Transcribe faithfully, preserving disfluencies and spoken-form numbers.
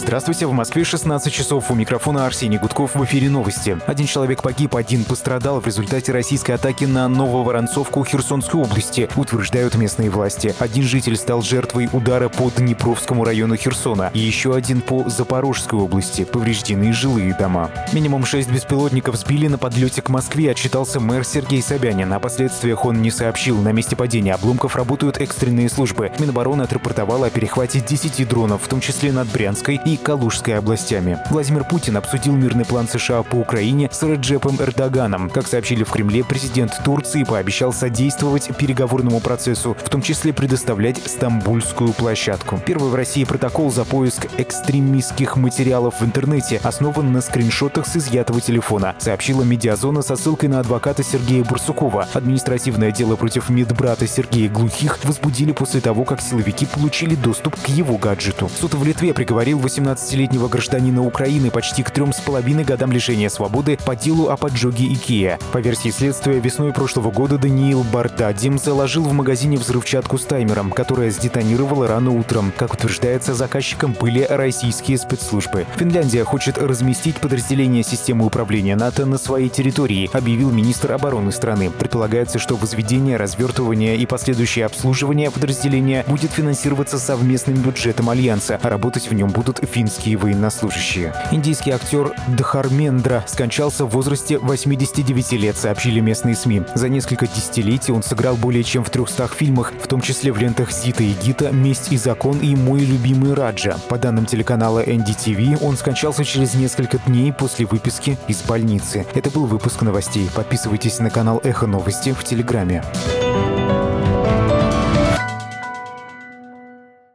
Здравствуйте, в Москве шестнадцать часов. У микрофона Арсений Гудков, в эфире новости. Один человек погиб, один пострадал в результате российской атаки на Нововоронцовку Херсонской области, утверждают местные власти. Один житель стал жертвой удара по Днепровскому району Херсона, и еще один по Запорожской области. Повреждены жилые дома. Минимум шесть беспилотников сбили на подлете к Москве, отчитался мэр Сергей Собянин. О последствиях он не сообщил. На месте падения обломков работают экстренные службы. Минобороны отрапортовала о перехвате десяти дронов, в том числе над Брянской и Калужской областями. Владимир Путин обсудил мирный план США по Украине с Реджепом Эрдоганом. Как сообщили в Кремле, президент Турции пообещал содействовать переговорному процессу, в том числе предоставлять Стамбульскую площадку. Первый в России протокол за поиск экстремистских материалов в интернете основан на скриншотах с изъятого телефона, сообщила Медиазона со ссылкой на адвоката Сергея Барсукова. Административное дело против медбрата Сергея Глухих возбудили после того, как силовики получили доступ к его гаджету. Суд в Литве приговорил восемнадцатилетнего гражданина Украины почти к трем с половиной годам лишения свободы по делу о поджоге Икеа. По версии следствия, весной прошлого года Даниил Бардадим заложил в магазине взрывчатку с таймером, которая сдетонировала рано утром. Как утверждается, заказчиком были российские спецслужбы. Финляндия хочет разместить подразделение системы управления НАТО на своей территории, объявил министр обороны страны. Предполагается, что возведение, развертывание и последующее обслуживание подразделения будет финансироваться совместным бюджетом Альянса, а работать в нем будут финские военнослужащие. Индийский актер Дхармендра скончался в возрасте восьмидесяти девяти лет, сообщили местные СМИ. За несколько десятилетий он сыграл более чем в трехстах фильмах, в том числе в лентах «Зита и Гита», «Месть и закон» и «Мой любимый Раджа». По данным телеканала эн ди ти ви, он скончался через несколько дней после выписки из больницы. Это был выпуск новостей. Подписывайтесь на канал «Эхо Новости» в Телеграме.